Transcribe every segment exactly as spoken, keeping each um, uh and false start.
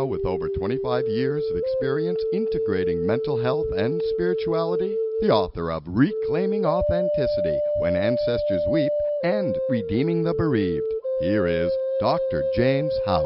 now, with over twenty-five years of experience integrating mental health and spirituality, the author of Reclaiming Authenticity, When Ancestors Weep, and Redeeming the Bereaved. Here is Doctor James Houck.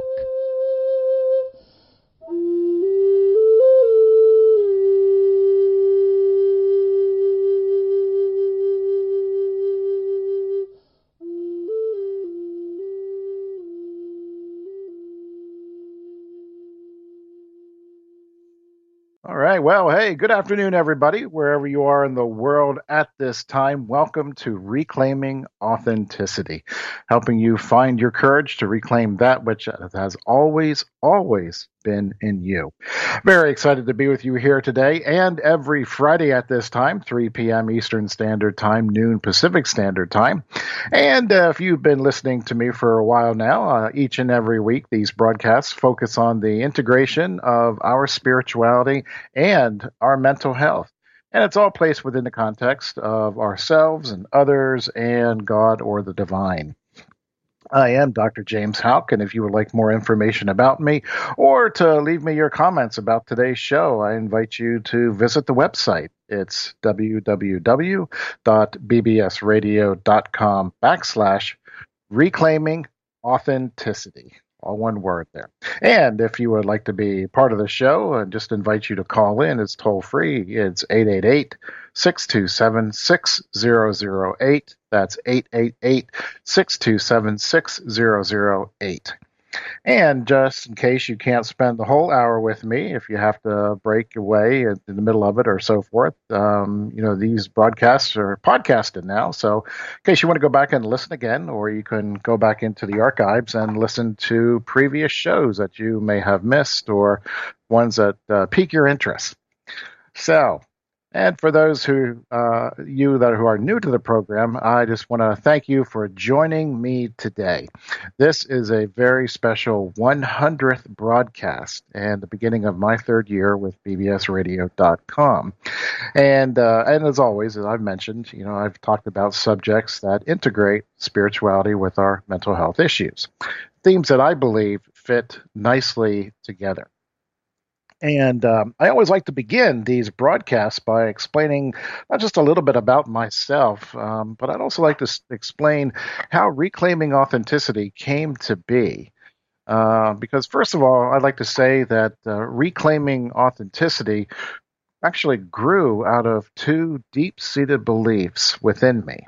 All right. Well, hey, good afternoon, everybody, wherever you are in the world at this time. Welcome to Reclaiming Authenticity, helping you find your courage to reclaim that which has always, always been in you. Very excited to be with you here today and every Friday at this time, three p.m. Eastern Standard Time, noon Pacific Standard Time. And uh, if you've been listening to me for a while now, uh, each and every week, these broadcasts focus on the integration of our spirituality and our mental health. And it's all placed within the context of ourselves and others and God or the divine. I am Doctor James Houck, and if you would like more information about me or to leave me your comments about today's show, I invite you to visit the website. It's www.bbsradio.com backslash reclaiming authenticity. All one word there. And if you would like to be part of the show, I just invite you to call in. It's toll free. It's eight eight eight, six two seven, six zero zero eight. That's eight eight eight, six two seven, six zero zero eight. And just in case you can't spend the whole hour with me, if you have to break away in the middle of it or so forth, um, you know, these broadcasts are podcasted now. So in case you want to go back and listen again, or you can go back into the archives and listen to previous shows that you may have missed or ones that uh, pique your interest. So, and for those who, uh, you that who are new to the program, I just want to thank you for joining me today. This is a very special one hundredth broadcast and the beginning of my third year with B B S radio dot com. And, uh, and as always, as I've mentioned, you know, I've talked about subjects that integrate spirituality with our mental health issues, themes that I believe fit nicely together. And um, I always like to begin these broadcasts by explaining not just a little bit about myself, um, but I'd also like to s- explain how Reclaiming Authenticity came to be. Uh, because first of all, I'd like to say that uh, Reclaiming Authenticity actually grew out of two deep-seated beliefs within me.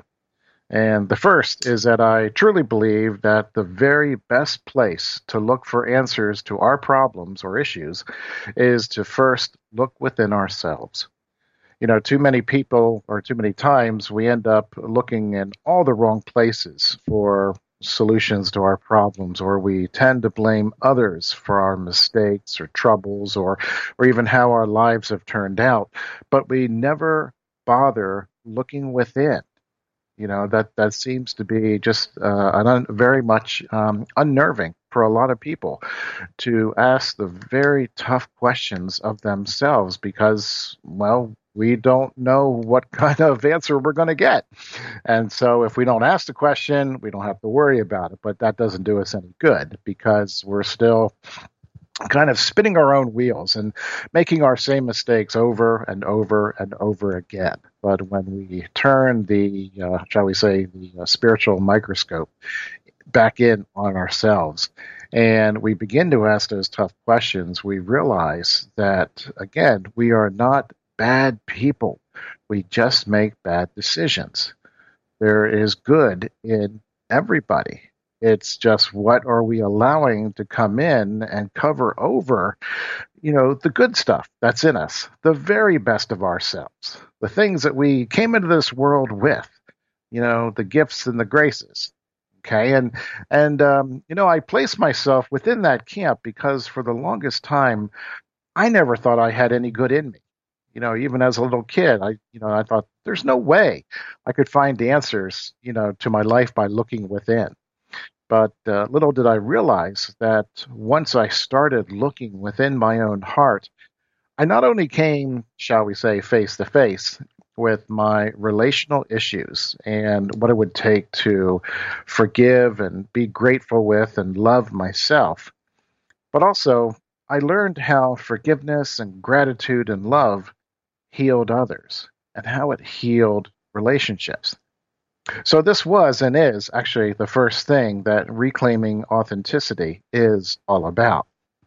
And the first is that I truly believe that the very best place to look for answers to our problems or issues is to first look within ourselves. You know, too many people or too many times we end up looking in all the wrong places for solutions to our problems, or we tend to blame others for our mistakes or troubles or, or even how our lives have turned out, but we never bother looking within. You know, that, that seems to be just uh, an un, very much um, unnerving for a lot of people to ask the very tough questions of themselves because, well, we don't know what kind of answer we're going to get. And so if we don't ask the question, we don't have to worry about it. But that doesn't do us any good because we're still kind of spinning our own wheels and making our same mistakes over and over and over again. But when we turn the, uh, shall we say, the uh, spiritual microscope back in on ourselves and we begin to ask those tough questions, we realize that, again, we are not bad people. We just make bad decisions. There is good in everybody. It's just what are we allowing to come in and cover over, you know, the good stuff that's in us, the very best of ourselves, the things that we came into this world with, you know, the gifts and the graces. Okay. And, and, um, you know, I place myself within that camp because for the longest time, I never thought I had any good in me. You know, even as a little kid, I, you know, I thought there's no way I could find the answers, you know, to my life by looking within. But uh, little did I realize that once I started looking within my own heart, I not only came, shall we say, face to face with my relational issues and what it would take to forgive and be grateful with and love myself, but also I learned how forgiveness and gratitude and love healed others and how it healed relationships. So this was and is actually the first thing that Reclaiming Authenticity is all about.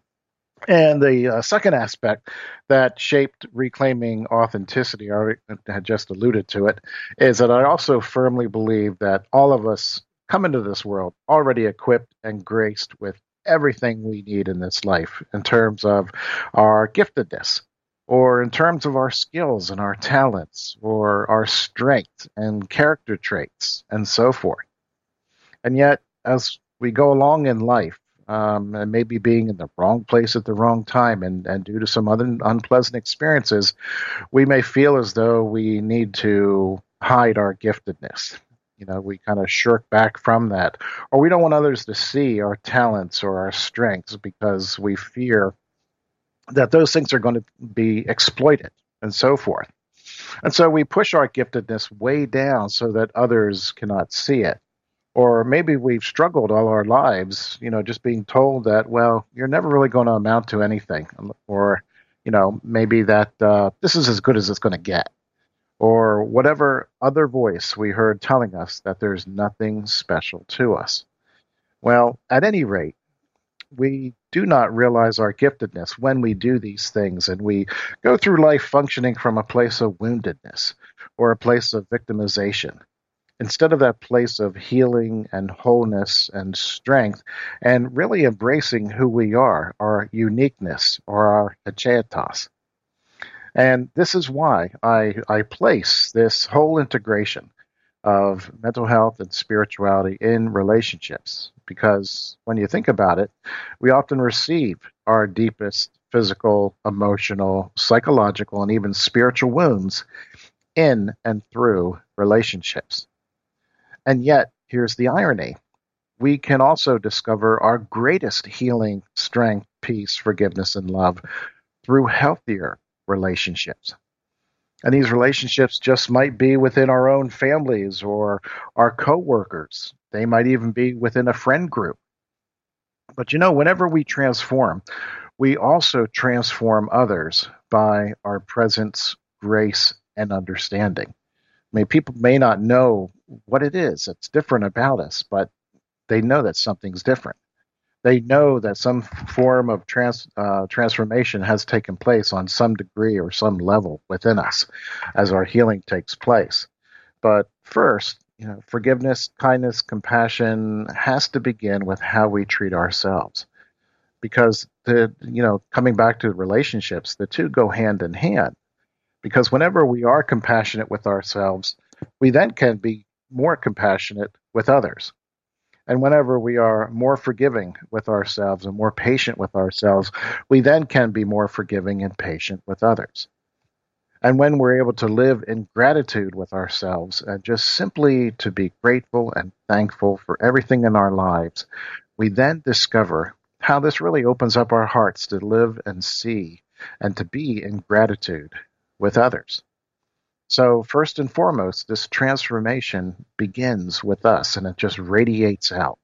And the uh, second aspect that shaped Reclaiming Authenticity, I had just alluded to it, is that I also firmly believe that all of us come into this world already equipped and graced with everything we need in this life in terms of our giftedness, or in terms of our skills and our talents, or our strength and character traits, and so forth. And yet, as we go along in life, um, and maybe being in the wrong place at the wrong time, and, and due to some other unpleasant experiences, we may feel as though we need to hide our giftedness. You know, we kind of shirk back from that, or we don't want others to see our talents or our strengths because we fear that those things are going to be exploited and so forth. And so we push our giftedness way down so that others cannot see it. Or maybe we've struggled all our lives, you know, just being told that, well, you're never really going to amount to anything. Or, you know, maybe that uh, this is as good as it's going to get. Or whatever other voice we heard telling us that there's nothing special to us. Well, at any rate, we do not realize our giftedness when we do these things, and we go through life functioning from a place of woundedness or a place of victimization, instead of that place of healing and wholeness and strength, and really embracing who we are, our uniqueness or our achaetas. And this is why I, I place this whole integration of mental health and spirituality in relationships. Because when you think about it, we often receive our deepest physical, emotional, psychological, and even spiritual wounds in and through relationships. And yet, here's the irony. We can also discover our greatest healing, strength, peace, forgiveness, and love through healthier relationships. And these relationships just might be within our own families or our coworkers. They might even be within a friend group. But you know, whenever we transform, we also transform others by our presence, grace, and understanding. I mean, people may not know what it is that's different about us, but they know that something's different. They know that some form of trans, uh, transformation has taken place on some degree or some level within us as our healing takes place. But first, you know, forgiveness, kindness, compassion has to begin with how we treat ourselves. Because the, you know, coming back to relationships, the two go hand in hand. Because whenever we are compassionate with ourselves, we then can be more compassionate with others. And whenever we are more forgiving with ourselves and more patient with ourselves, we then can be more forgiving and patient with others. And when we're able to live in gratitude with ourselves and just simply to be grateful and thankful for everything in our lives, we then discover how this really opens up our hearts to live and see and to be in gratitude with others. So first and foremost, this transformation begins with us, and it just radiates out.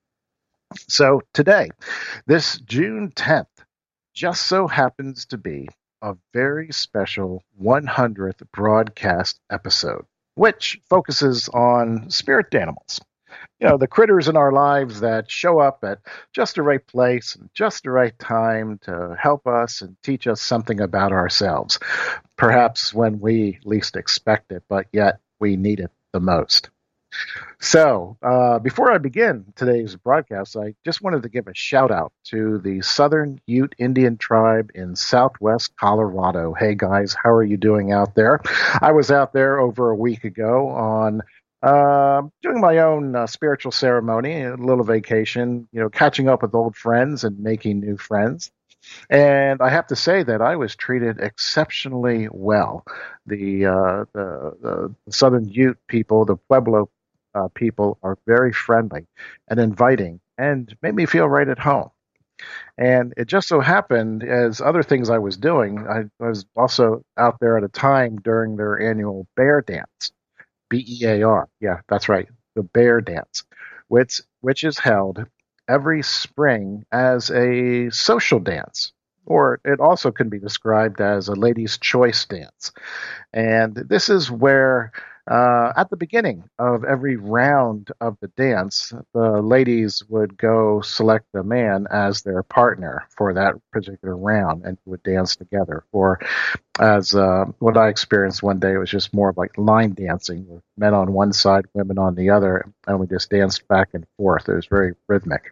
So today, this June tenth, just so happens to be a very special one hundredth broadcast episode, which focuses on spirit animals. You know, the critters in our lives that show up at just the right place and just the right time to help us and teach us something about ourselves, perhaps when we least expect it, but yet we need it the most. So, uh, before I begin today's broadcast, I just wanted to give a shout out to the Southern Ute Indian tribe in Southwest Colorado. Hey guys, how are you doing out there? I was out there over a week ago on Uh, doing my own uh, spiritual ceremony, a little vacation, you know, catching up with old friends and making new friends. And I have to say that I was treated exceptionally well. The, uh, the, the Southern Ute people, the Pueblo uh, people, are very friendly and inviting and made me feel right at home. And it just so happened, as other things I was doing, I was also out there at a time during their annual bear dance. B E A R. Yeah, that's right. The Bear Dance, which which is held every spring as a social dance. or it also can be described as a lady's choice dance. And this is where, uh, at the beginning of every round of the dance, the ladies would go select a man as their partner for that particular round and would dance together. Or, as uh, what I experienced one day, it was just more of like line dancing, with men on one side, women on the other, and we just danced back and forth. It was very rhythmic.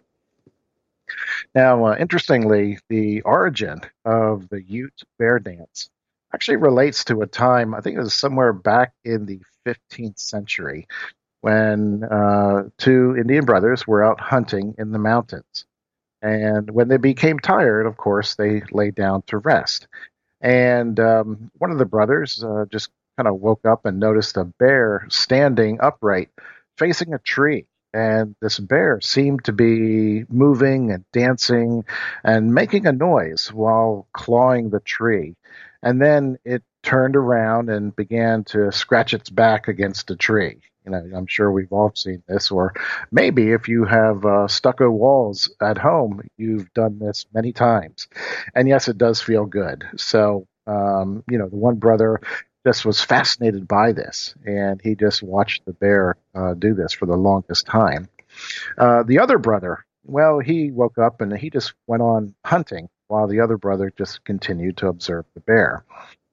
Now, uh, interestingly, the origin of the Ute bear dance actually relates to a time, I think it was somewhere back in the fifteenth century, when uh, two Indian brothers were out hunting in the mountains. And when they became tired, of course, they lay down to rest. And um, one of the brothers uh, just kind of woke up and noticed a bear standing upright facing a tree. And this bear seemed to be moving and dancing and making a noise while clawing the tree. And then it turned around and began to scratch its back against a tree. You know, I'm sure we've all seen this, or maybe if you have uh, stucco walls at home, you've done this many times. And yes, it does feel good. So, um, you know, the one brother just was fascinated by this, and he just watched the bear uh, do this for the longest time. Uh, the other brother, well, he woke up and he just went on hunting while the other brother just continued to observe the bear.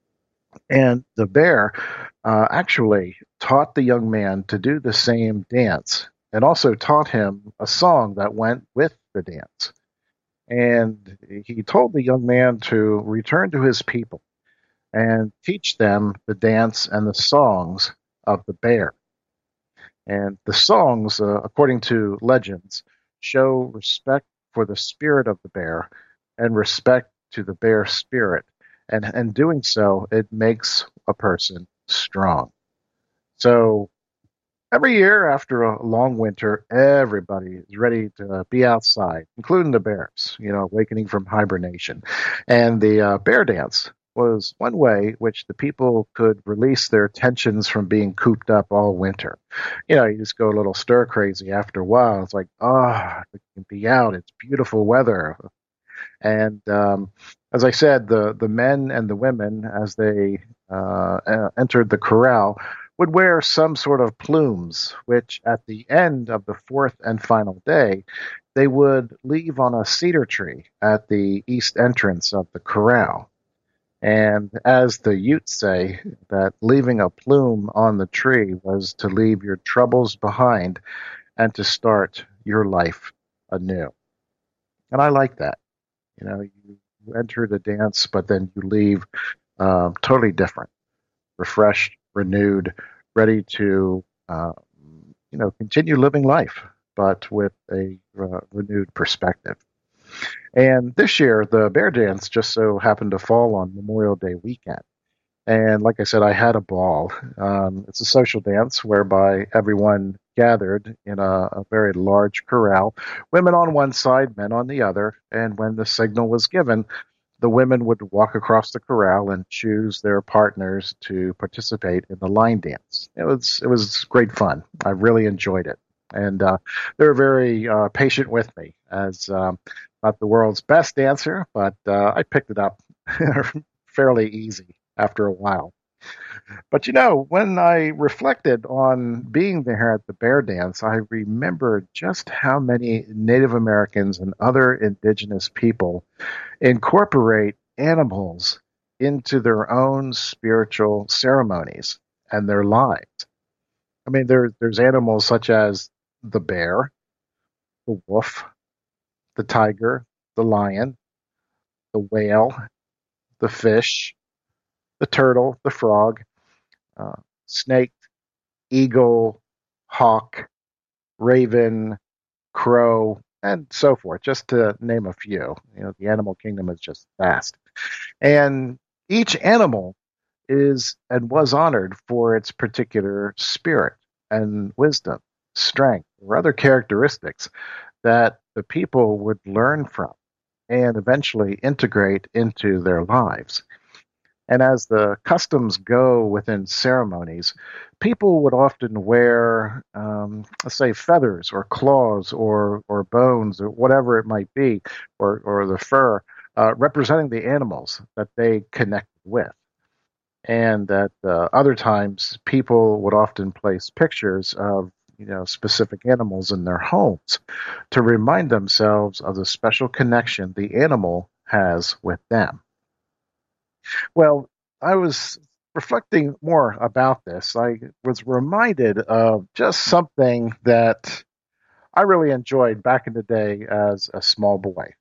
And the bear uh, actually taught the young man to do the same dance and also taught him a song that went with the dance. And he told the young man to return to his people and teach them the dance and the songs of the bear. And the songs, uh, according to legends, show respect for the spirit of the bear and respect to the bear spirit. And in doing so, it makes a person strong. So every year after a long winter, everybody is ready to be outside, including the bears, you know, awakening from hibernation. And the uh, bear dance was one way which the people could release their tensions from being cooped up all winter. You know, you just go a little stir crazy after a while. It's like, ah, oh, we can be out. It's beautiful weather. And um, as I said, the, the men and the women, as they uh, entered the corral, would wear some sort of plumes, which at the end of the fourth and final day, they would leave on a cedar tree at the east entrance of the corral. And as the Utes say, that leaving a plume on the tree was to leave your troubles behind and to start your life anew. And I like that. You know, you enter the dance, but then you leave uh, totally different, refreshed, renewed, ready to, uh, you know, continue living life, but with a uh, renewed perspective. And this year, the bear dance just so happened to fall on Memorial Day weekend. And like I said, I had a ball. Um, it's a social dance whereby everyone gathered in a, a very large corral, women on one side, men on the other. And when the signal was given, the women would walk across the corral and choose their partners to participate in the line dance. It was it was great fun. I really enjoyed it. And uh, they were very uh, patient with me, as um, not the world's best dancer, but uh, I picked it up fairly easy after a while. But you know, when I reflected on being there at the bear dance, I remembered just how many Native Americans and other indigenous people incorporate animals into their own spiritual ceremonies and their lives. I mean, there, there's animals such as the bear, the wolf, the tiger, the lion, the whale, the fish, the turtle, the frog, uh, snake, eagle, hawk, raven, crow, and so forth, just to name a few. You know, the animal kingdom is just vast. And each animal is and was honored for its particular spirit and wisdom, strength, or other characteristics that the people would learn from and eventually integrate into their lives. And as the customs go within ceremonies, people would often wear, um, let's say, feathers or claws or or bones or whatever it might be, or or the fur uh, representing the animals that they connect with. And that uh, other times people would often place pictures of you know specific animals in their homes to remind themselves of the special connection the animal has with them. Well, I was reflecting more about this. I was reminded of just something that I really enjoyed back in the day as a small boy.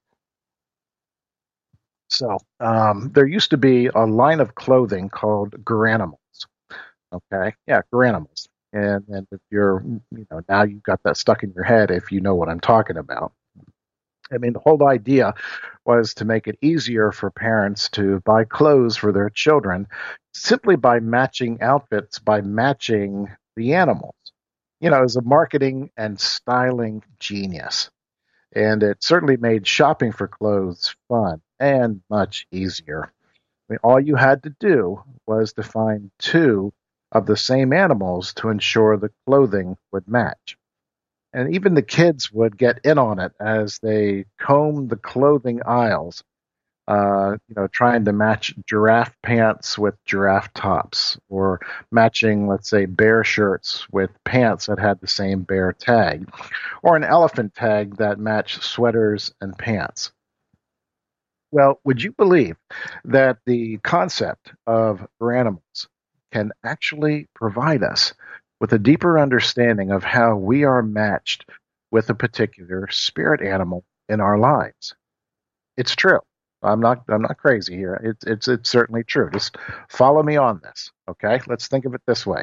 So um, there used to be a line of clothing called Garanimals. Okay, yeah, Garanimals. And and if you're, you know, now you've got that stuck in your head if you know what I'm talking about. I mean, the whole idea was to make it easier for parents to buy clothes for their children simply by matching outfits, by matching the animals. You know, it was a marketing and styling genius. And it certainly made shopping for clothes fun and much easier. I mean, all you had to do was to find two of the same animals to ensure the clothing would match. And even the kids would get in on it as they combed the clothing aisles, uh, you know, trying to match giraffe pants with giraffe tops, or matching, let's say, bear shirts with pants that had the same bear tag, or an elephant tag that matched sweaters and pants. Well, would you believe that the concept of animals can actually provide us with a deeper understanding of how we are matched with a particular spirit animal in our lives? It's true. I'm not I'm not crazy here. It's it's it's certainly true. Just follow me on this, okay? Let's think of it this way.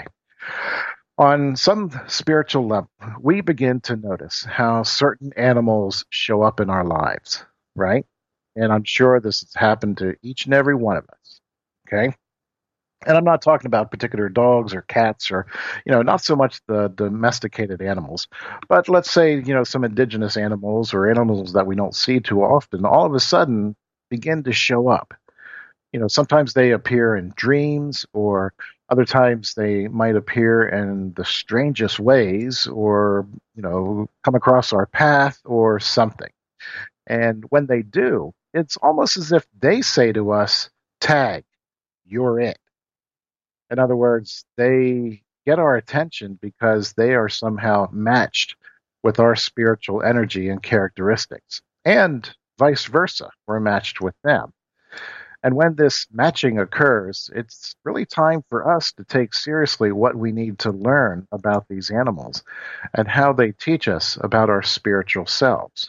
On some spiritual level, we begin to notice how certain animals show up in our lives, right? And I'm sure this has happened to each and every one of us, okay? And I'm not talking about particular dogs or cats or, you know, not so much the domesticated animals, but let's say, you know, some indigenous animals or animals that we don't see too often all of a sudden begin to show up. You know, sometimes they appear in dreams, or other times they might appear in the strangest ways, or, you know, come across our path or something. And when they do, it's almost as if they say to us, tag, you're it. In other words, they get our attention because they are somehow matched with our spiritual energy and characteristics, and vice versa. We're matched with them. And when this matching occurs, it's really time for us to take seriously what we need to learn about these animals and how they teach us about our spiritual selves.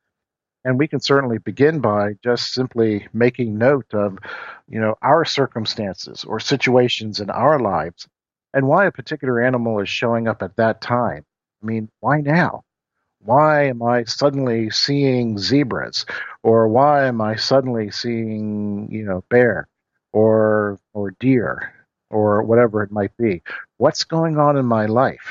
And we can certainly begin by just simply making note of, you know, our circumstances or situations in our lives and why a particular animal is showing up at that time. I mean, why now? Why am I suddenly seeing zebras? Or why am I suddenly seeing, you know, bear or or deer or whatever it might be? What's going on in my life?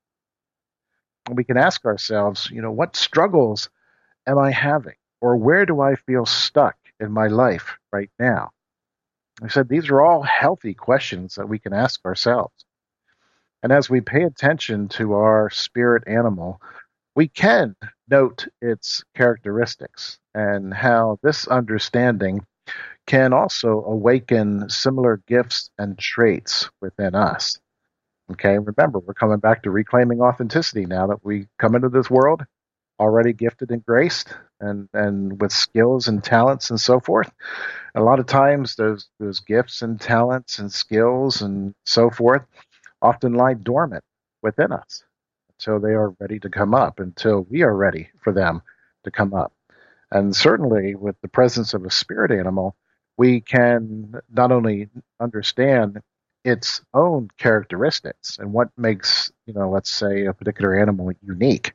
And we can ask ourselves, you know, what struggles am I having? Or where do I feel stuck in my life right now? I said these are all healthy questions that we can ask ourselves. And as we pay attention to our spirit animal, we can note its characteristics and how this understanding can also awaken similar gifts and traits within us. Okay, remember, we're coming back to reclaiming authenticity now that we come into this world already gifted and graced and, and with skills and talents and so forth. A lot of times those those gifts and talents and skills and so forth often lie dormant within us until they are ready to come up, until we are ready for them to come up. And certainly with the presence of a spirit animal, we can not only understand its own characteristics and what makes, you know, let's say a particular animal unique,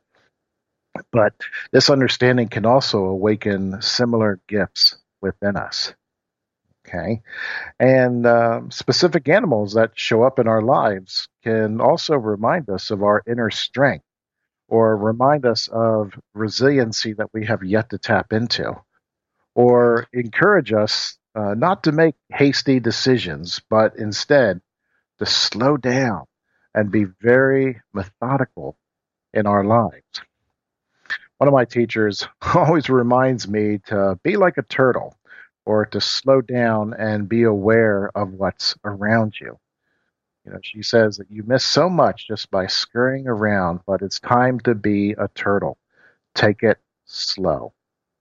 but this understanding can also awaken similar gifts within us. Okay. And uh, specific animals that show up in our lives can also remind us of our inner strength or remind us of resiliency that we have yet to tap into, or encourage us uh, not to make hasty decisions, but instead to slow down and be very methodical in our lives. One of my teachers always reminds me to be like a turtle or to slow down and be aware of what's around you. You know, she says that you miss so much just by scurrying around, but it's time to be a turtle. Take it slow.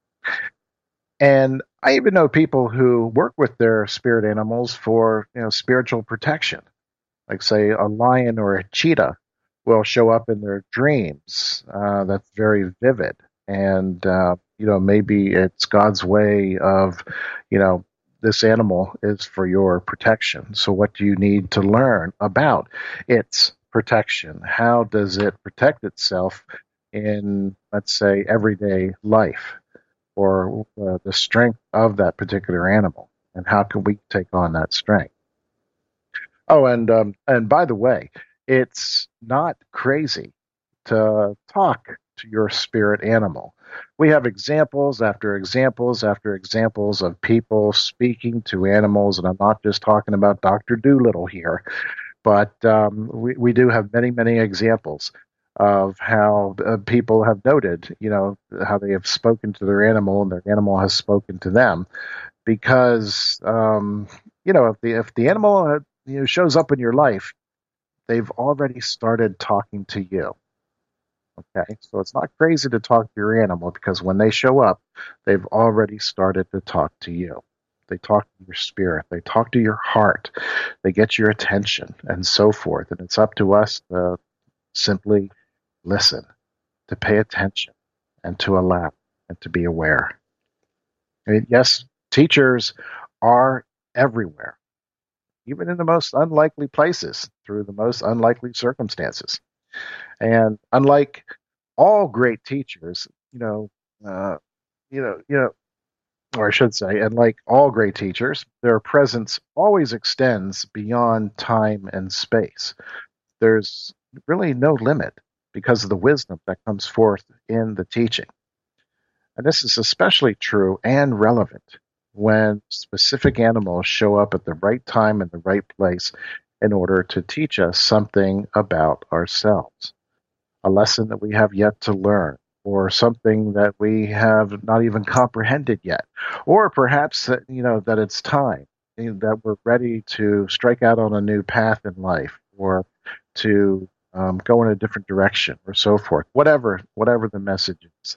And I even know people who work with their spirit animals for, you know, spiritual protection. Like, say, a lion or a cheetah will show up in their dreams. Uh, that's very vivid. And, uh, you know, maybe it's God's way of, you know, this animal is for your protection. So what do you need to learn about its protection? How does it protect itself in, let's say, everyday life, or uh, the strength of that particular animal? And how can we take on that strength? Oh, and um, and by the way, it's not crazy to talk to your spirit animal. We have examples after examples after examples of people speaking to animals, and I'm not just talking about Doctor Doolittle here, but um, we, we do have many, many examples of how uh, people have noted, you know, how they have spoken to their animal and their animal has spoken to them. Because, um, you know, if the, if the animal uh, you know, shows up in your life, they've already started talking to you. Okay, so it's not crazy to talk to your animal, because when they show up, they've already started to talk to you. They talk to your spirit. They talk to your heart. They get your attention and so forth. And it's up to us to simply listen, to pay attention, and to allow, and to be aware. I mean, yes, teachers are everywhere, even in the most unlikely places, through the most unlikely circumstances. And unlike all great teachers, you know, uh, you know, you know, or I should say, unlike all great teachers, their presence always extends beyond time and space. There's really no limit because of the wisdom that comes forth in the teaching. And this is especially true and relevant when specific animals show up at the right time and the right place in order to teach us something about ourselves, a lesson that we have yet to learn, or something that we have not even comprehended yet, or perhaps that, you know, that it's time, you know, that we're ready to strike out on a new path in life, or to um, go in a different direction, or so forth. Whatever, whatever the message is.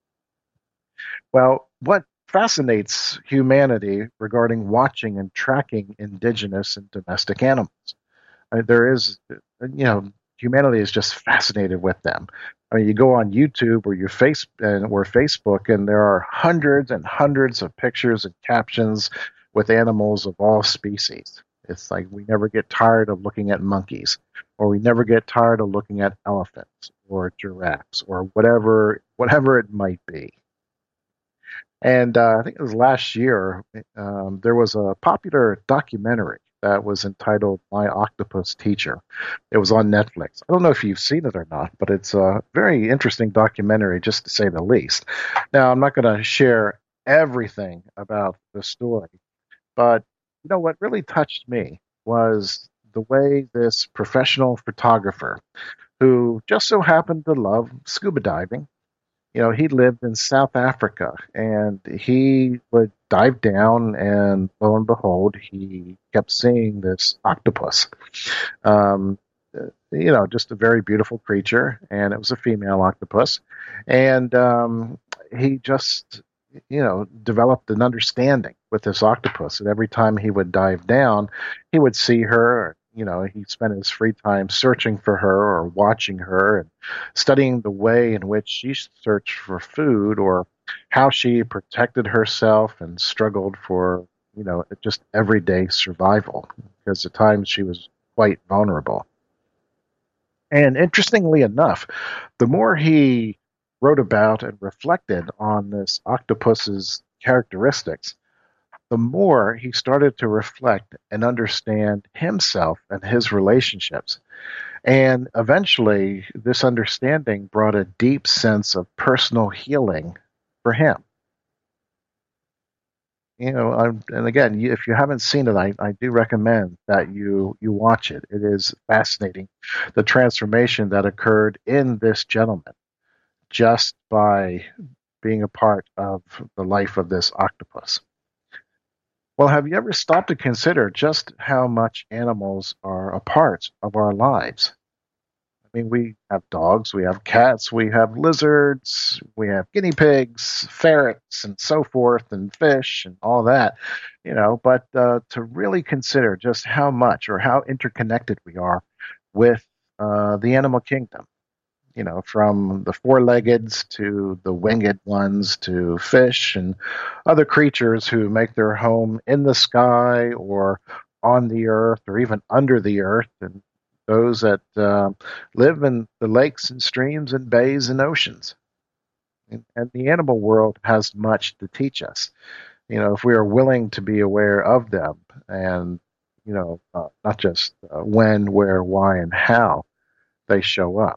Well, what fascinates humanity regarding watching and tracking indigenous and domestic animals? I mean, there is, you know, humanity is just fascinated with them. I mean, you go on YouTube or your face and or Facebook, and there are hundreds and hundreds of pictures and captions with animals of all species. It's like we never get tired of looking at monkeys, or we never get tired of looking at elephants or giraffes or whatever whatever it might be. And uh, I think it was last year, um, there was a popular documentary that was entitled My Octopus Teacher. It was on Netflix. I don't know if you've seen it or not, but it's a very interesting documentary, just to say the least. Now, I'm not going to share everything about the story, but you know what really touched me was the way this professional photographer, who just so happened to love scuba diving, you know, he lived in South Africa, and he would dive down, and lo and behold, he kept seeing this octopus. Um, you know, just a very beautiful creature, and it was a female octopus. And um, he just, you know, developed an understanding with this octopus. And every time he would dive down, he would see her. You know, he spent his free time searching for her, or watching her, and studying the way in which she searched for food, or how she protected herself and struggled for, you know, just everyday survival, because at times she was quite vulnerable. And interestingly enough, the more he wrote about and reflected on this octopus's characteristics, the more he started to reflect and understand himself and his relationships. And eventually, this understanding brought a deep sense of personal healing for him. You know, I'm, and again, you, if you haven't seen it, I, I do recommend that you you watch it. It is fascinating, the transformation that occurred in this gentleman just by being a part of the life of this octopus. Well, have you ever stopped to consider just how much animals are a part of our lives? I mean, we have dogs, we have cats, we have lizards, we have guinea pigs, ferrets, and so forth, and fish, and all that, you know. But uh, to really consider just how much or how interconnected we are with uh, the animal kingdom, you know, from the four-leggeds to the winged ones to fish and other creatures who make their home in the sky or on the earth or even under the earth, and those that uh, live in the lakes and streams and bays and oceans. And, and the animal world has much to teach us. You know, if we are willing to be aware of them and, you know, uh, not just uh, when, where, why, and how they show up.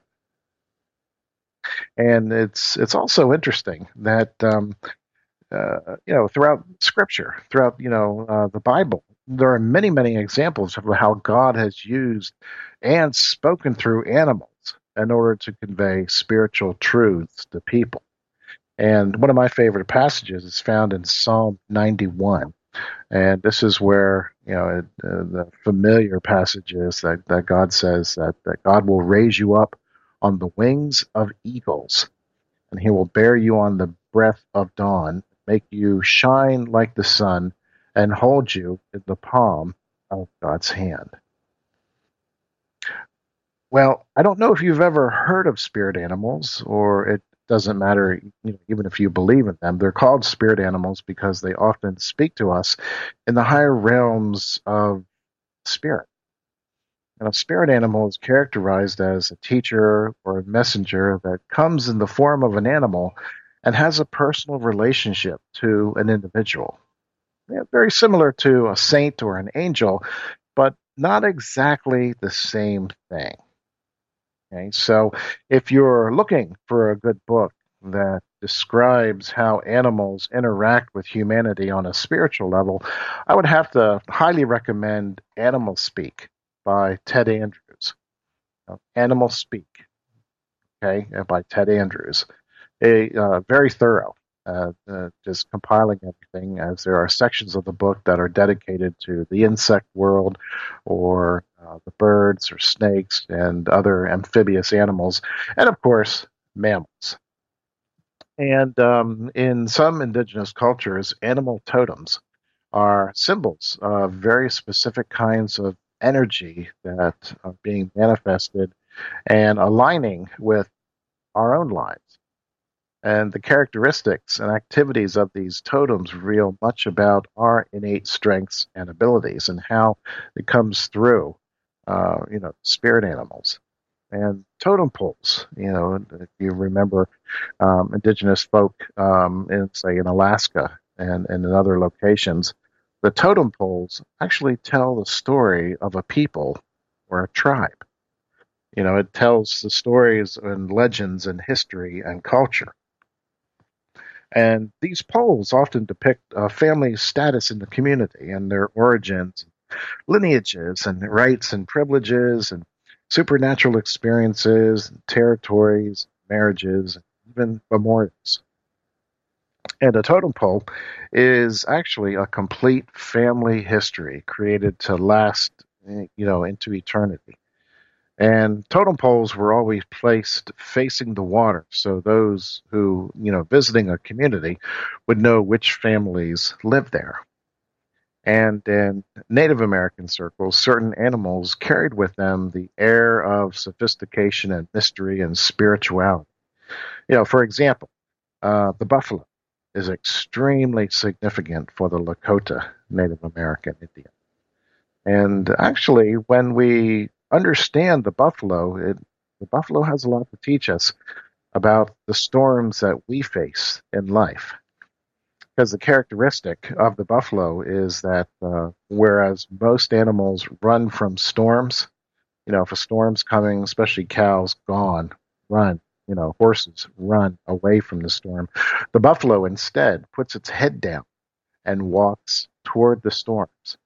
And it's it's also interesting that um, uh, you know, throughout Scripture, throughout you know uh, the Bible, there are many many examples of how God has used and spoken through animals in order to convey spiritual truths to people. And one of my favorite passages is found in Psalm ninety-one. And this is where, you know, it, uh, the familiar passage is that, that God says that, that God will raise you up on the wings of eagles, and he will bear you on the breath of dawn, make you shine like the sun, and hold you in the palm of God's hand. Well, I don't know if you've ever heard of spirit animals, or it doesn't matter, you know, even if you believe in them. They're called spirit animals because they often speak to us in the higher realms of spirit. And a spirit animal is characterized as a teacher or a messenger that comes in the form of an animal and has a personal relationship to an individual. Yeah, very similar to a saint or an angel, but not exactly the same thing. Okay, so if you're looking for a good book that describes how animals interact with humanity on a spiritual level, I would have to highly recommend Animal Speak by Ted Andrews. Uh, Animal Speak, okay, uh, by Ted Andrews. A uh, very thorough, uh, uh, just compiling everything, as there are sections of the book that are dedicated to the insect world or uh, the birds or snakes and other amphibious animals, and of course, mammals. And um, in some indigenous cultures, animal totems are symbols of very specific kinds of energy that are being manifested and aligning with our own lives. And the characteristics and activities of these totems reveal much about our innate strengths and abilities and how it comes through, uh, you know, spirit animals. And totem poles, you know, if you remember um, indigenous folk um, in, say, in Alaska and, and in other locations, the totem poles actually tell the story of a people or a tribe. You know, it tells the stories and legends and history and culture. And these poles often depict a family's status in the community and their origins, lineages, and rights and privileges, and supernatural experiences, and territories, marriages, and even memorials. And a totem pole is actually a complete family history created to last, you know, into eternity. And totem poles were always placed facing the water, so those who, you know, visiting a community would know which families lived there. And in Native American circles, certain animals carried with them the air of sophistication and mystery and spirituality. You know, for example, uh, the buffalo is extremely significant for the Lakota Native American Indian. And actually, when we understand the buffalo, it, the buffalo has a lot to teach us about the storms that we face in life. Because the characteristic of the buffalo is that uh, whereas most animals run from storms, you know, if a storm's coming, especially cows, gone, run. You know, horses run away from the storm. The buffalo instead puts its head down and walks toward the storms.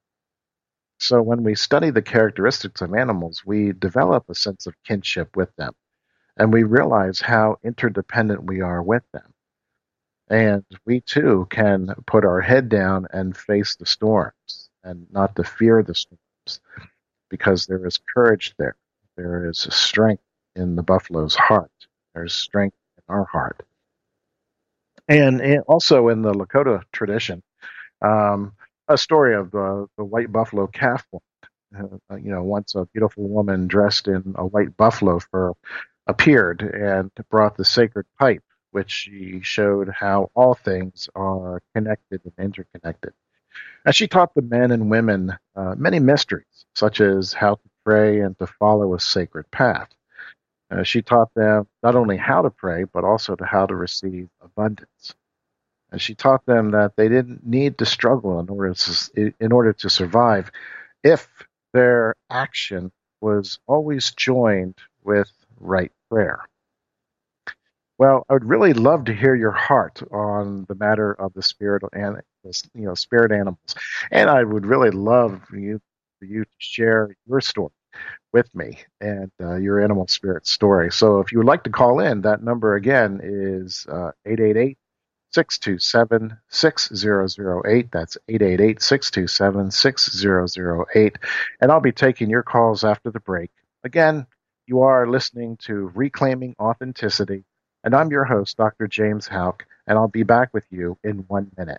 So when we study the characteristics of animals, we develop a sense of kinship with them, and we realize how interdependent we are with them. And we too can put our head down and face the storms and not to fear the storms because there is courage there. There is strength in the buffalo's heart. There's strength in our heart. And in- also in the Lakota tradition, um, a story of the, the white buffalo calf. Uh, you know, once a beautiful woman dressed in a white buffalo fur appeared and brought the sacred pipe, which she showed how all things are connected and interconnected. And she taught the men and women uh, many mysteries, such as how to pray and to follow a sacred path. Uh, she taught them not only how to pray, but also to how to receive abundance. And she taught them that they didn't need to struggle in order to, in order to survive if their action was always joined with right prayer. Well, I would really love to hear your heart on the matter of the spirit and you know spirit animals, and I would really love for you for you to share your story with me and uh, your animal spirit story. So, if you would like to call in, that number again is uh, eight eight eight, six two seven, six zero zero eight. That's eight eight eight, six two seven, six zero zero eight. And I'll be taking your calls after the break. Again, you are listening to Reclaiming Authenticity, and I'm your host, Doctor James Houck, and I'll be back with you in one minute.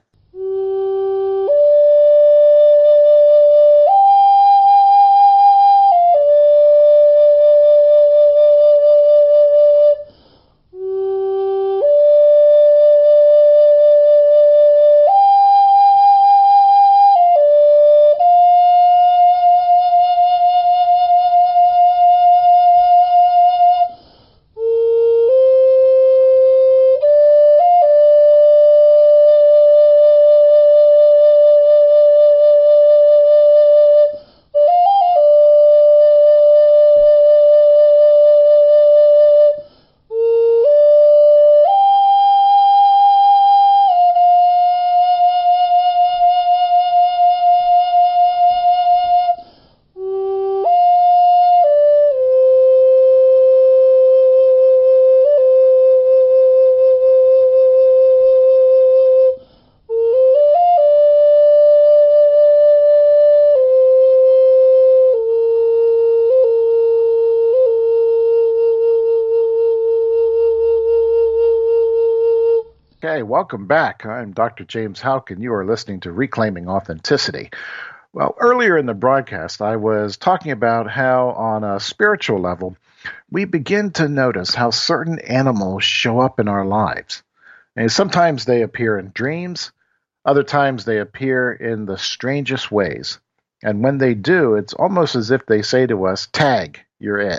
Okay, welcome back. I'm Doctor James Houck, and you are listening to Reclaiming Authenticity. Well, earlier in the broadcast, I was talking about how, on a spiritual level, we begin to notice how certain animals show up in our lives. And sometimes they appear in dreams, other times they appear in the strangest ways. And when they do, it's almost as if they say to us, "Tag, you're it."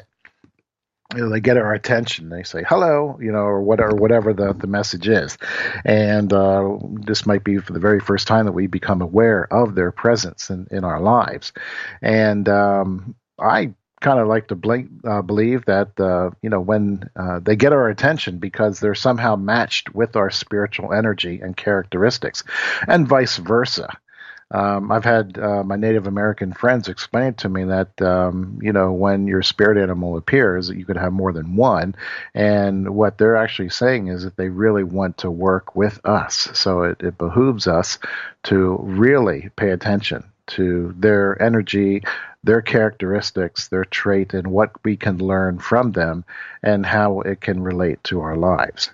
You know, they get our attention. They say hello, you know, or whatever, whatever the, the message is. And uh, this might be for the very first time that we become aware of their presence in, in our lives. And um, I kind of like to blink, uh, believe that, uh, you know, when uh, they get our attention because they're somehow matched with our spiritual energy and characteristics, and vice versa. Um, I've had uh, my Native American friends explain to me that, um, you know, when your spirit animal appears, you could have more than one. And what they're actually saying is that they really want to work with us. So it, it behooves us to really pay attention to their energy, their characteristics, their trait, and what we can learn from them and how it can relate to our lives.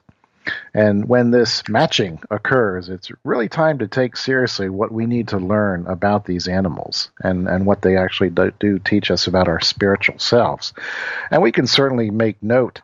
And when this matching occurs, it's really time to take seriously what we need to learn about these animals and, and what they actually do, do teach us about our spiritual selves. And we can certainly make note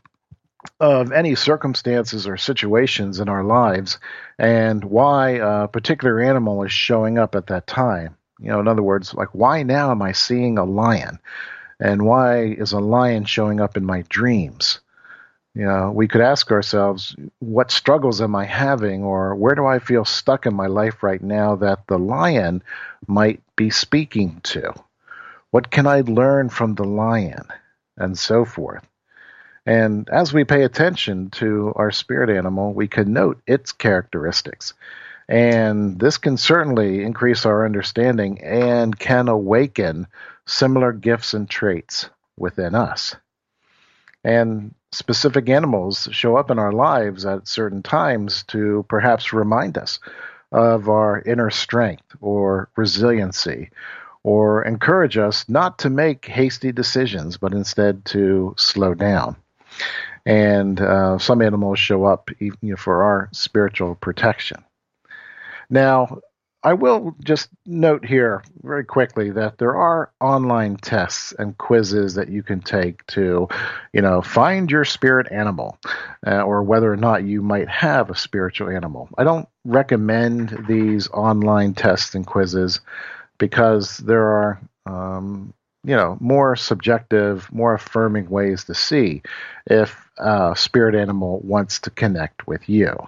of any circumstances or situations in our lives and why a particular animal is showing up at that time. You know, in other words, like, why now am I seeing a lion? And why is a lion showing up in my dreams? You know, we could ask ourselves, what struggles am I having, or where do I feel stuck in my life right now that the lion might be speaking to? What can I learn from the lion? And so forth. And as we pay attention to our spirit animal, we can note its characteristics. And this can certainly increase our understanding and can awaken similar gifts and traits within us. And specific animals show up in our lives at certain times to perhaps remind us of our inner strength or resiliency, or encourage us not to make hasty decisions, but instead to slow down. And uh, some animals show up even, you know, for our spiritual protection. Now, I will just note here very quickly that there are online tests and quizzes that you can take to, you know, find your spirit animal, uh, or whether or not you might have a spiritual animal. I don't recommend these online tests and quizzes because there are, um, you know, more subjective, more affirming ways to see if a spirit animal wants to connect with you.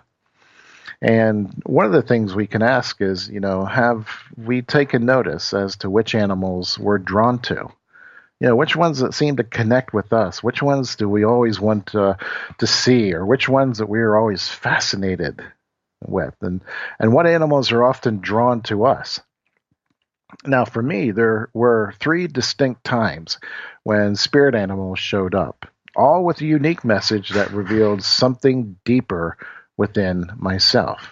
And one of the things we can ask is, you know, have we taken notice as to which animals we're drawn to? You know, which ones that seem to connect with us? Which ones do we always want to, to see? Or which ones that we are always fascinated with? And, and what animals are often drawn to us? Now, for me, there were three distinct times when spirit animals showed up, all with a unique message that revealed something deeper within myself.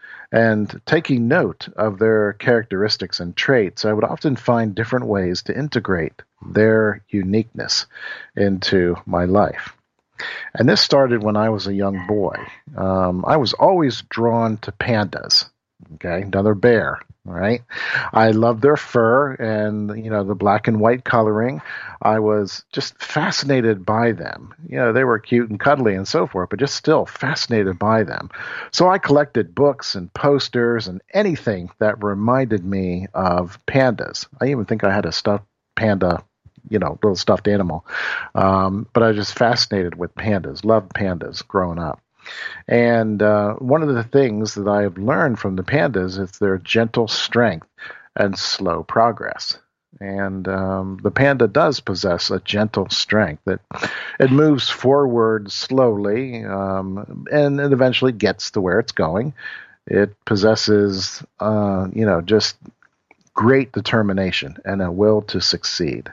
And taking note of their characteristics and traits, I would often find different ways to integrate their uniqueness into my life. And this started when I was a young boy. Um, I was always drawn to pandas, okay, another bear. All right. I loved their fur and, you know, the black and white coloring. I was just fascinated by them. You know, they were cute and cuddly and so forth, but just still fascinated by them. So I collected books and posters and anything that reminded me of pandas. I even think I had a stuffed panda, you know, little stuffed animal. Um, but I was just fascinated with pandas, loved pandas growing up. And uh, one of the things that I have learned from the pandas is their gentle strength and slow progress. And um, the panda does possess a gentle strength that it moves forward slowly, um, and it eventually gets to where it's going. It possesses, uh, you know, just great determination and a will to succeed.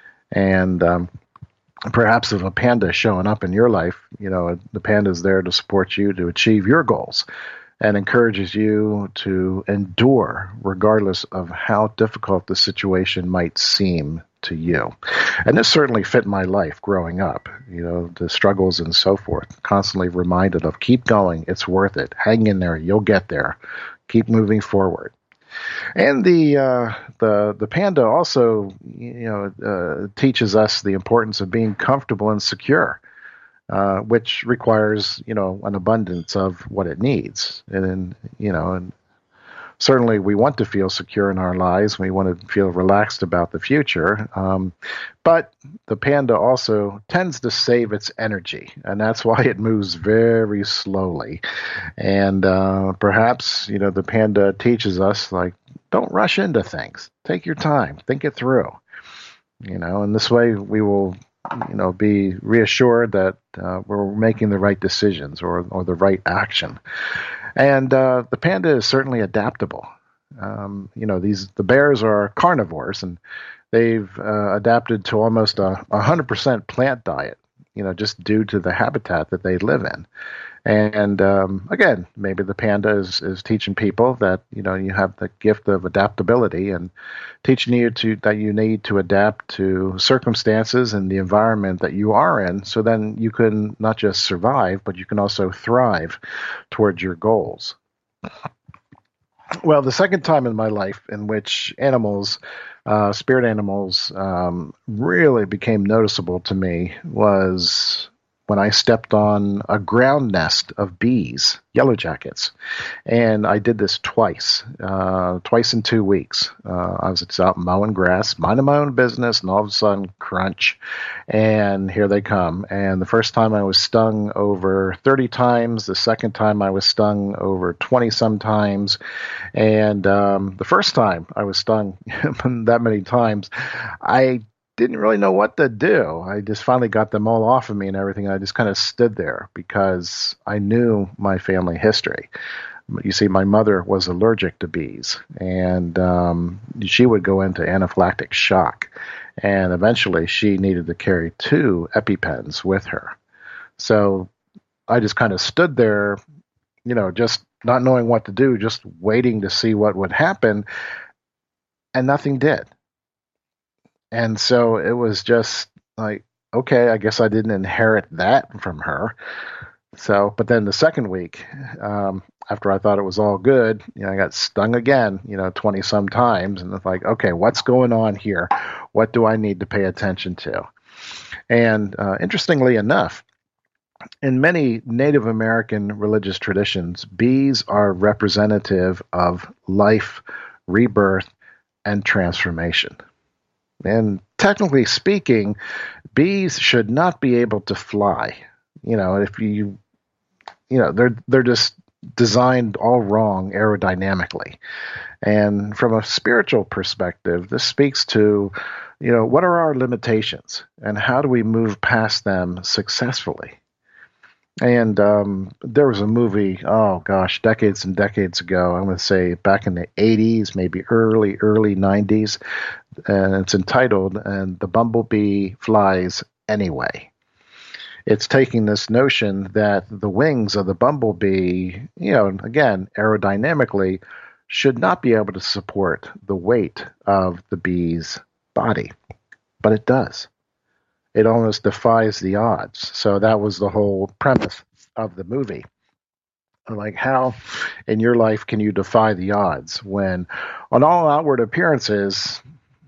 And um, perhaps if a panda is showing up in your life, you know, the panda is there to support you to achieve your goals and encourages you to endure regardless of how difficult the situation might seem to you. And this certainly fit my life growing up, you know, the struggles and so forth, constantly reminded of keep going, it's worth it, hang in there, you'll get there, keep moving forward. And the uh, the the panda also, you know, uh, teaches us the importance of being comfortable and secure, uh, which requires, you know, an abundance of what it needs. And you know, and certainly we want to feel secure in our lives. We want to feel relaxed about the future. Um, but the panda also tends to save its energy, and that's why it moves very slowly. And uh, perhaps, you know, the panda teaches us, like, don't rush into things. Take your time. Think it through. You know, and this way we will, you know, be reassured that uh, we're making the right decisions or, or the right action. And uh, the panda is certainly adaptable. Um, you know, these the bears are carnivores, and they've uh, adapted to almost a one hundred percent plant diet, you know, just due to the habitat that they live in. And um, again, maybe the panda is, is teaching people that, you know, you have the gift of adaptability and teaching you to that you need to adapt to circumstances and the environment that you are in, so then you can not just survive, but you can also thrive towards your goals. Well, the second time in my life in which animals, uh, spirit animals, um, really became noticeable to me was when I stepped on a ground nest of bees, yellow jackets. And I did this twice, uh, twice in two weeks. Uh, I was out mowing grass, minding my own business, and all of a sudden, crunch, and here they come. And the first time I was stung over thirty times. The second time I was stung over twenty-some times. And um, the first time I was stung that many times, I didn't really know what to do. I just finally got them all off of me and everything. I just kind of stood there because I knew my family history. You see, my mother was allergic to bees, and um, she would go into anaphylactic shock. And eventually she needed to carry two EpiPens with her. So I just kind of stood there, you know, just not knowing what to do, just waiting to see what would happen. And nothing did. And so it was just like, okay, I guess I didn't inherit that from her. So, but then the second week, um, after I thought it was all good, you know, I got stung again, you know, twenty some times. And it's like, okay, what's going on here? What do I need to pay attention to? And uh, interestingly enough, in many Native American religious traditions, bees are representative of life, rebirth, and transformation. And technically speaking, bees should not be able to fly. You know, if you, you know, they're they're just designed all wrong aerodynamically. And from a spiritual perspective, this speaks to, you know, what are our limitations and how do we move past them successfully? And um, there was a movie, oh gosh, decades and decades ago, I'm going to say back in the eighties, maybe early, early nineties, and it's entitled, And the Bumblebee Flies Anyway. It's taking this notion that the wings of the bumblebee, you know, again, aerodynamically, should not be able to support the weight of the bee's body. But it does. It almost defies the odds. So that was the whole premise of the movie. Like, how in your life can you defy the odds when, on all outward appearances,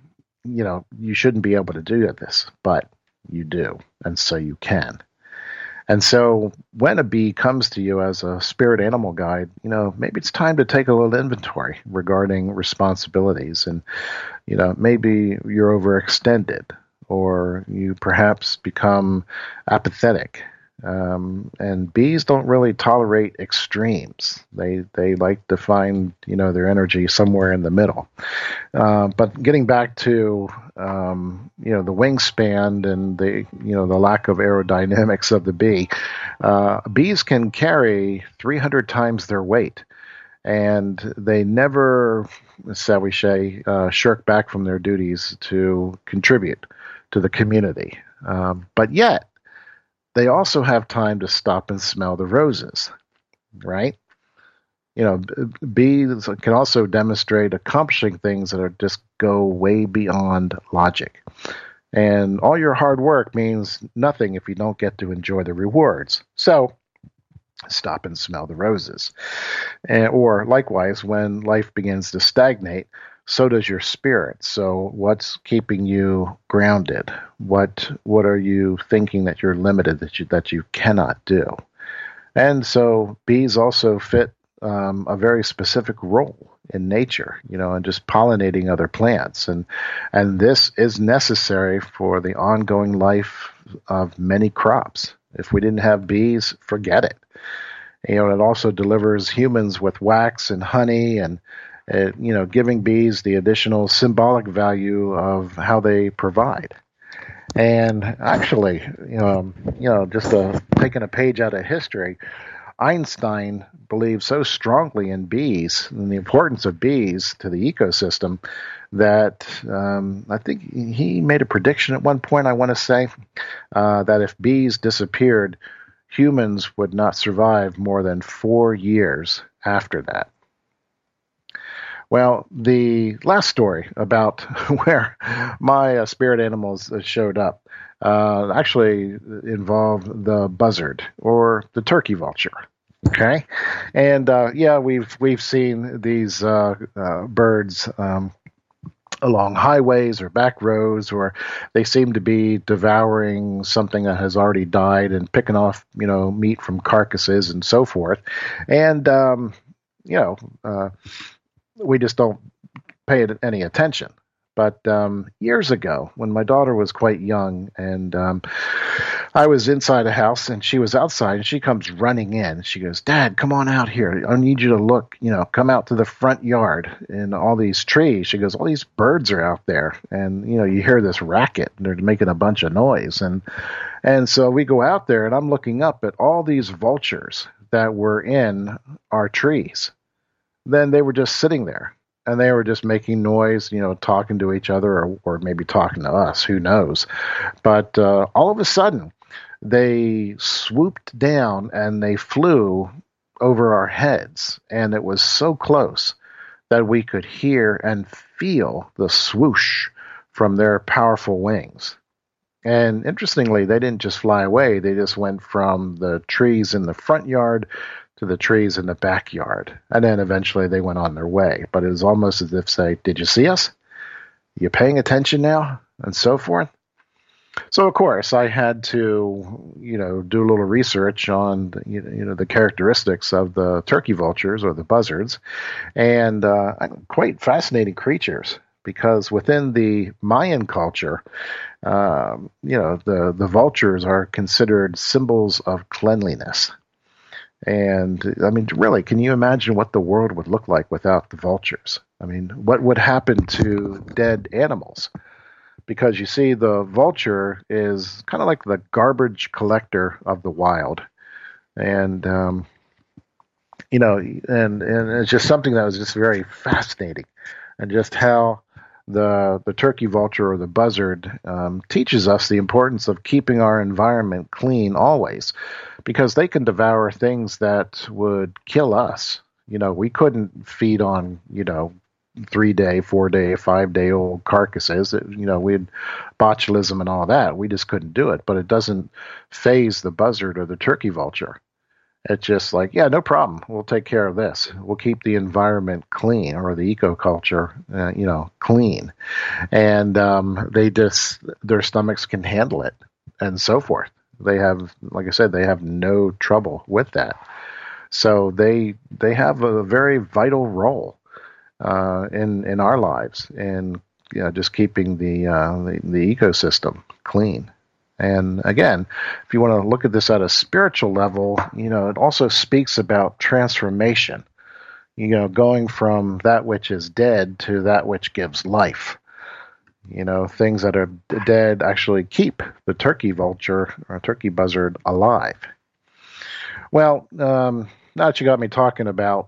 you know, you shouldn't be able to do this, but you do, and so you can. And so when a bee comes to you as a spirit animal guide, you know, maybe it's time to take a little inventory regarding responsibilities. And, you know, maybe you're overextended, or you perhaps become apathetic. Um, and bees don't really tolerate extremes. They they like to find, you know, their energy somewhere in the middle. Uh, but getting back to um, you know, the wingspan and the you know the lack of aerodynamics of the bee, uh, bees can carry three hundred times their weight, and they never, shall we say, uh, shirk back from their duties to contribute to the community. Um, but yet, they also have time to stop and smell the roses, right? You know, bees can also demonstrate accomplishing things that are just go way beyond logic. And all your hard work means nothing if you don't get to enjoy the rewards. So stop and smell the roses. And, or likewise, when life begins to stagnate, so does your spirit. So what's keeping you grounded? What what are you thinking that you're limited, that you that you cannot do? And so bees also fit um, a very specific role in nature, you know, and just pollinating other plants. And and this is necessary for the ongoing life of many crops. If we didn't have bees, forget it. You know, it also delivers humans with wax and honey, and Uh, you know, giving bees the additional symbolic value of how they provide. And actually, you know, you know, just uh, taking a page out of history, Einstein believed so strongly in bees and the importance of bees to the ecosystem that um, I think he made a prediction at one point, I want to say, uh, that if bees disappeared, humans would not survive more than four years after that. Well, the last story about where my uh, spirit animals uh, showed up uh, actually involved the buzzard, or the turkey vulture. Okay, and uh, yeah, we've we've seen these uh, uh, birds um, along highways or back roads, or they seem to be devouring something that has already died and picking off, you know, meat from carcasses and so forth, and um, you know. Uh, we just don't pay it any attention. But um, years ago, when my daughter was quite young, and um, I was inside a house and she was outside, and she comes running in. She goes, "Dad, come on out here. I need you to look, you know, come out to the front yard in all these trees." She goes, "All these birds are out there." And, you know, you hear this racket and they're making a bunch of noise. And, and so we go out there, and I'm looking up at all these vultures that were in our trees. Then they were just sitting there. and they were just making noise, you know, talking to each other, or, or maybe talking to us, who knows. But uh, all of a sudden, they swooped down and they flew over our heads, and it was so close that we could hear and feel the swoosh from their powerful wings. And interestingly, they didn't just fly away. They just went from the trees in the front yard to the trees in the backyard. And then eventually they went on their way. But it was almost as if say, did you see us? You paying attention now? And so forth. So, of course, I had to, you know, do a little research on, the, you know, the characteristics of the turkey vultures or the buzzards, and uh, quite fascinating creatures, because within the Mayan culture, um, you know, the, the vultures are considered symbols of cleanliness. And, I mean, really, can you imagine what the world would look like without the vultures? I mean, what would happen to dead animals? Because you see, the vulture is kind of like the garbage collector of the wild. And, um, you know, and, and it's just something that was just very fascinating. And just how the the turkey vulture or the buzzard um, teaches us the importance of keeping our environment clean always. Because they can devour things that would kill us. You know, we couldn't feed on, you know, three-day, four-day, five-day-old carcasses. It, you know, we had botulism and all that. We just couldn't do it. But it doesn't phase the buzzard or the turkey vulture. It's just like, yeah, no problem. We'll take care of this. We'll keep the environment clean, or the ecoculture, uh, you know, clean. And um, they just, their stomachs can handle it, and so forth. They have, like I said, they have no trouble with that. So they they have a very vital role Uh, in in our lives, and you know, just keeping the, uh, the the ecosystem clean. And again, if you want to look at this at a spiritual level, you know, it also speaks about transformation. You know, going from that which is dead to that which gives life. You know, things that are dead actually keep the turkey vulture or turkey buzzard alive. Well, um, now that you got me talking about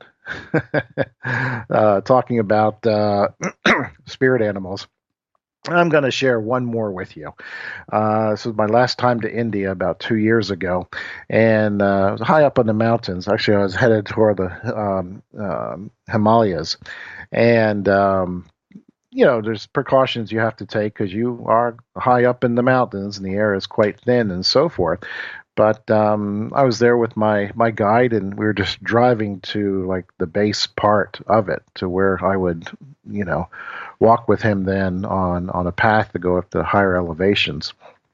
uh, talking about uh, spirit animals, I'm going to share one more with you. Uh, this was my last time to India about two years ago, and uh, I was high up in the mountains. Actually, I was headed toward the um, um, Himalayas, and um, you know, there's precautions you have to take because you are high up in the mountains and the air is quite thin and so forth. But um, I was there with my, my guide, and we were just driving to like the base part of it, to where I would, you know, walk with him then on, on a path to go up to higher elevations.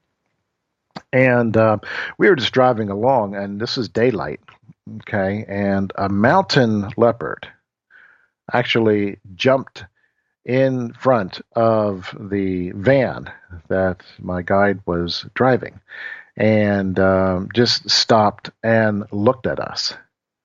And uh, we were just driving along, and this is daylight, okay, and a mountain leopard actually jumped in front of the van that my guide was driving, and um, just stopped and looked at us,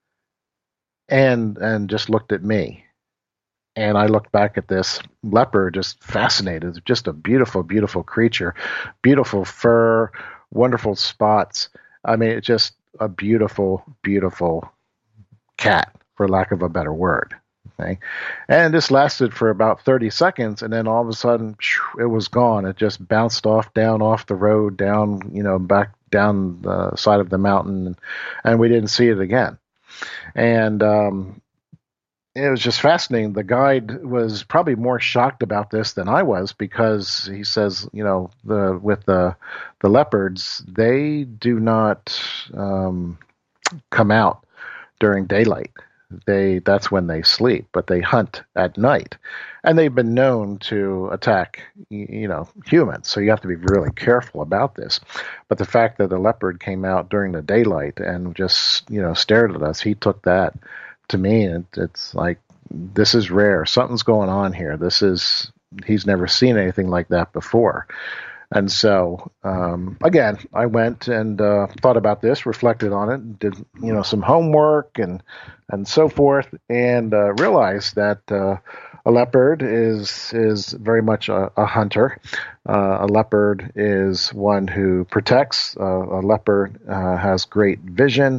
and and just looked at me. And I looked back at this leopard, just fascinated. Just a beautiful, beautiful creature, beautiful fur, wonderful spots. I mean, it's just a beautiful, beautiful cat, for lack of a better word. Okay. And this lasted for about thirty seconds, and then all of a sudden, it was gone. It just bounced off down off the road, down, you know, back down the side of the mountain, and, and we didn't see it again. And um, it was just fascinating. The guide was probably more shocked about this than I was, because he says, you know, the with the the leopards, they do not um, come out during daylight. They that's when they sleep, but they hunt at night, and they've been known to attack, you know, humans. So you have to be really careful about this. But the fact that the leopard came out during the daylight and just, you know, stared at us, he took that to mean it, it's like, this is rare. Something's going on here. This is he's never seen anything like that before. And so, um, again, I went and uh, thought about this, reflected on it, did, you know, some homework and and so forth, and uh, realized that uh, a leopard is is very much a, a hunter. Uh, a leopard is one who protects. Uh, a leopard uh, has great vision.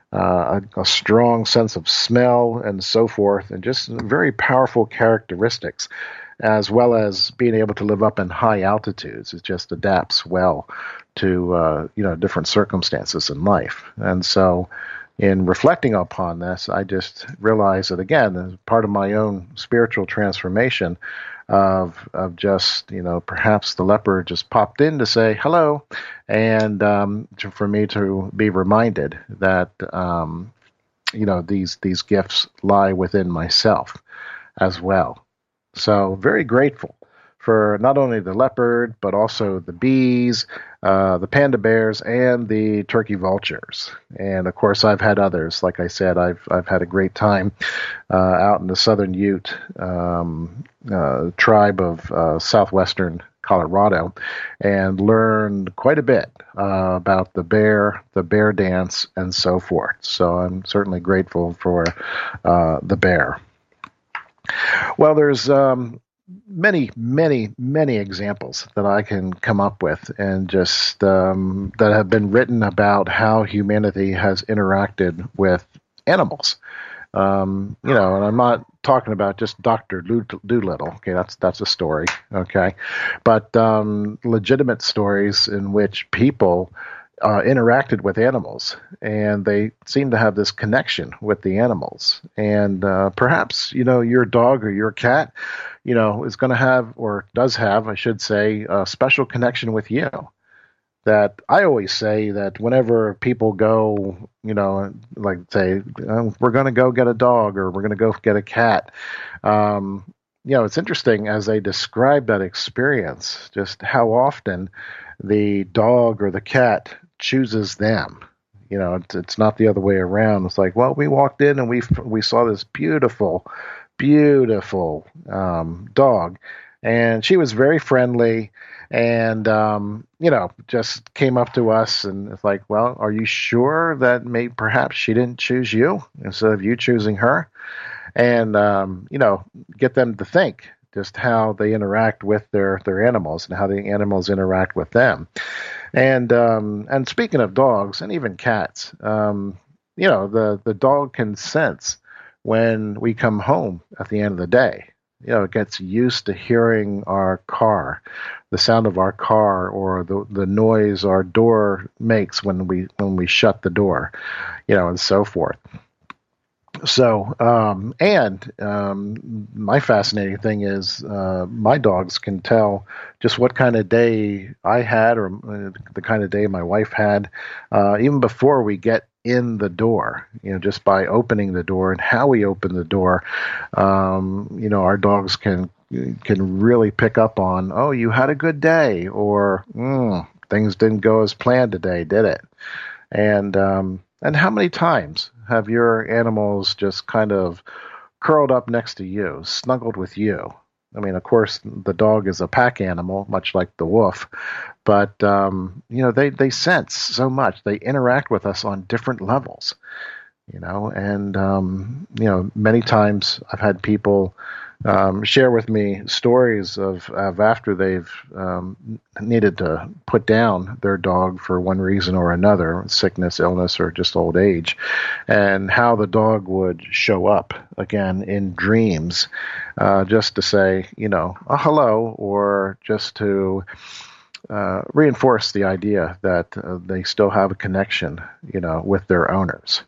uh, a, a strong sense of smell and so forth, and just very powerful characteristics, as well as being able to live up in high altitudes. It just adapts well to uh, you know different circumstances in life. And so in reflecting upon this, I just realized that, again, as part of my own spiritual transformation of of just, you know, perhaps the leopard just popped in to say hello, and um, to, for me to be reminded that, um, you know, these, these gifts lie within myself as well. So very grateful for not only the leopard, but also the bees, uh, the panda bears, and the turkey vultures. And of course, I've had others. Like I said, I've I've had a great time uh, out in the Southern Ute um, uh, tribe of uh, southwestern Colorado, and learned quite a bit uh, about the bear, the bear dance, and so forth. So I'm certainly grateful for uh, the bear. Well, there's um, many, many, many examples that I can come up with, and just um, that have been written about how humanity has interacted with animals. Um, you know, and I'm not talking about just Doctor Dolittle. Okay, that's that's a story. Okay, but um, legitimate stories in which people uh, interacted with animals, and they seem to have this connection with the animals. And uh, perhaps, you know, your dog or your cat, you know, is going to have, or does have, I should say, a special connection with you. That I always say that whenever people go, you know, like say, oh, we're going to go get a dog, or we're going to go get a cat, um, you know, it's interesting as they describe that experience, just how often the dog or the cat chooses them. You know, it's, it's not the other way around. It's like, well, we walked in and we we saw this beautiful, beautiful um, dog, and she was very friendly. And, um, you know, just came up to us and it's like, well, are you sure that may perhaps she didn't choose you instead of you choosing her? And, um, you know, get them to think just how they interact with their, their animals and how the animals interact with them. And, um, and speaking of dogs and even cats, um, you know, the, the dog can sense when we come home at the end of the day. You know, it gets used to hearing our car, the sound of our car, or the the noise our door makes when we when we shut the door, you know, and so forth. So, um, and um, my fascinating thing is uh, my dogs can tell just what kind of day I had, or uh, the kind of day my wife had, uh, even before we get in the door, you know, just by opening the door and how we open the door. Um, you know, our dogs can can really pick up on, oh, you had a good day, or mm, things didn't go as planned today, did it? And um, and how many times have your animals just kind of curled up next to you, snuggled with you? I mean, of course, the dog is a pack animal, much like the wolf, but, um, you know, they, they sense so much. They interact with us on different levels, you know, and, um, you know, many times I've had people um, share with me stories of, of after they've um, needed to put down their dog for one reason or another, sickness, illness, or just old age, and how the dog would show up again in dreams, uh, just to say, you know, a hello, or just to uh, reinforce the idea that uh, they still have a connection, you know, with their owners.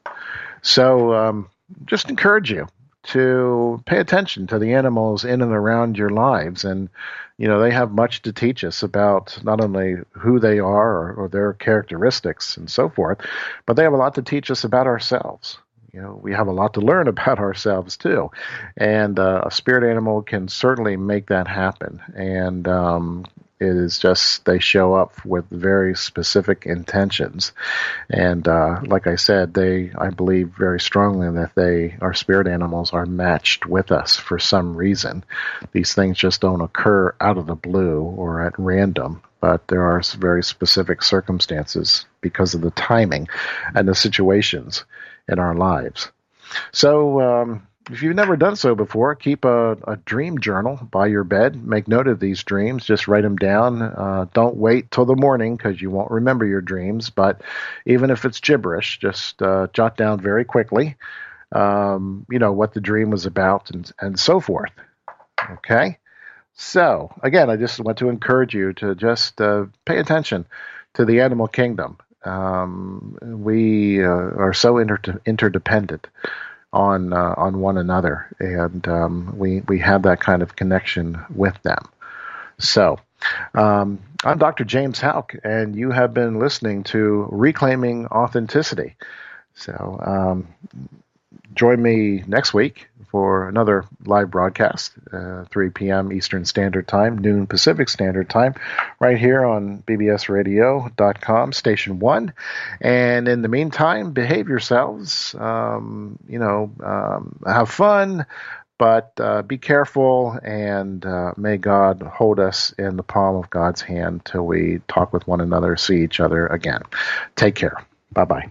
So um, just encourage you to pay attention to the animals in and around your lives. And, you know, they have much to teach us about not only who they are, or, or their characteristics and so forth, but they have a lot to teach us about ourselves. You know, we have a lot to learn about ourselves too. And uh, a spirit animal can certainly make that happen. And um, it is just, they show up with very specific intentions. And uh, like I said, they, I believe very strongly that they, our spirit animals, are matched with us for some reason. These things just don't occur out of the blue or at random, but there are very specific circumstances because of the timing and the situations in our lives. So, um, if you've never done so before, keep a, a dream journal by your bed. Make note of these dreams. Just write them down. Uh, don't wait till the morning because you won't remember your dreams. But even if it's gibberish, just uh, jot down very quickly, um, you know, what the dream was about and, and so forth. Okay? So, again, I just want to encourage you to just uh, pay attention to the animal kingdom. Um, we uh, are so inter- interdependent on uh, on one another, and um, we we have that kind of connection with them. So, um, I'm Doctor James Houck, and you have been listening to Reclaiming Authenticity. So, um, join me next week for another live broadcast, uh, three p.m. Eastern Standard Time, noon Pacific Standard Time, right here on B B S radio dot com, Station one. And in the meantime, behave yourselves, um, you know, um, have fun, but uh, be careful, and uh, may God hold us in the palm of God's hand till we talk with one another, see each other again. Take care. Bye-bye.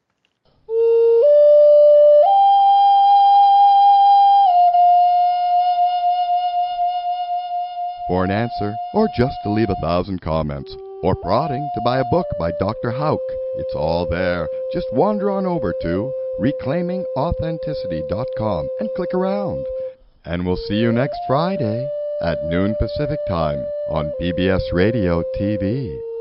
For an answer, or just to leave a thousand comments, or prodding to buy a book by Doctor Houck, it's all there. Just wander on over to reclaiming authenticity dot com and click around. And we'll see you next Friday at noon Pacific Time on B B S Radio T V.